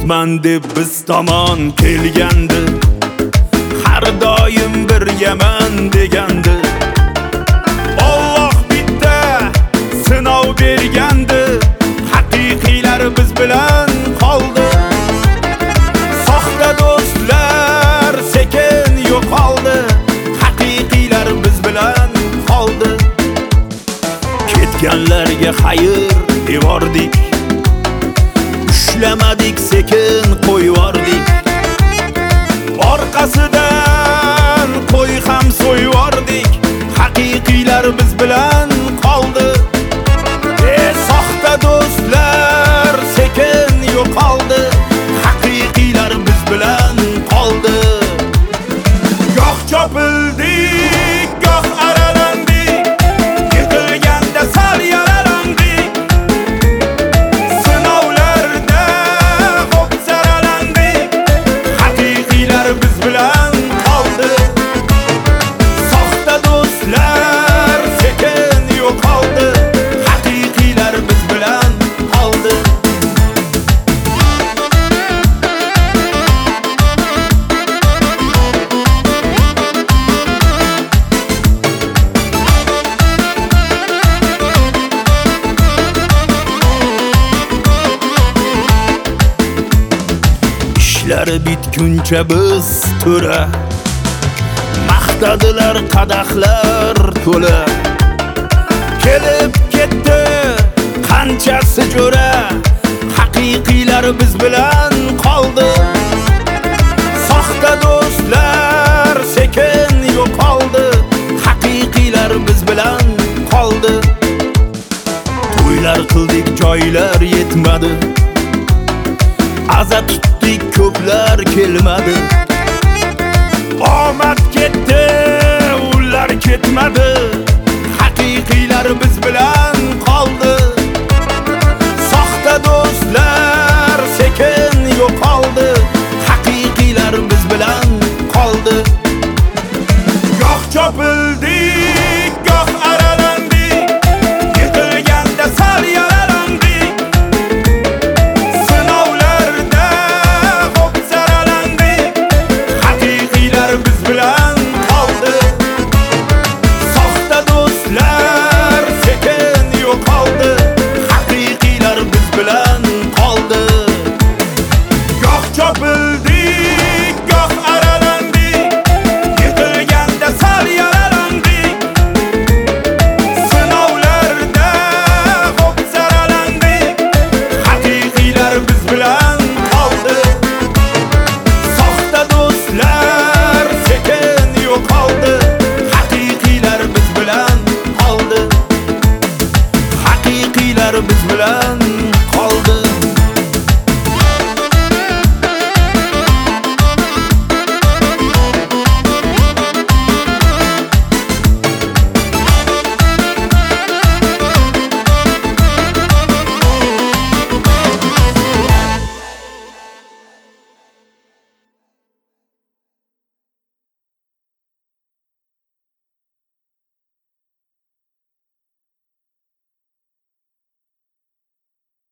do'stman deb biz tomon kelgandi, har doim birgaman degandi. Alloh bitta sinov bergandi, haqiqiylar biz bilan qoldi. Soxta do'stlar sekin yo'qoldi, haqiqiylar biz bilan qoldi. Ketganlarga xayr devordik, ushlamadik, sekin qo'yvordik. Orqasidan qo'y ham so'yvordik, haqiqiylar biz bilan qoldi. Soxta do'stlar sekin yo'qoldi, haqiqiylar biz bilan qoldi. Goh chopildik, goh aralandik, yiqilganda sal yaralandik. Sinovlarda xo'p saralandik, haqiqiylar biz bilan qoldi. Soxta do'stlar sekin yo'qoldi, haqiqiylar biz bilan qoldi. İşler bitguncha biz to'ra, maqtadilar qadahlar to'la. Kelib ketdi qanchasi jo'ra, haqiqiylar biz bilan qoldi. Soxta do'stlar sekin yo'qoldi, haqiqiylar biz bilan qoldi. To'ylar qildik, joylar yetmadi, aza tutdik, ko'plar kelmadi. Omad ketdi, ular ketmadi, haqiqiylar biz bilan qoldi. Soxta do'stlar sekin yo'qoldi, haqiqiylar biz bilan qoldi. Goh chopildik, goh aralandik, yiqilganda sal yaralandik. Sinovlarda xo'p saralandik, haqiqiylar biz bilan qoldi. Soxta do'stlar sekin yo'qoldi, haqiqiylar biz bilan qoldi. Goh chopildik, goh aralandik, yiqilganda sal yaralandik. Sinovlarda xo'p saralandik, haqiqiylar biz bilan qoldi. Soxta do'stlar sekin yo'qoldi, haqiqiylar biz bilan qoldi. Haqiqiylar biz bilan qoldi.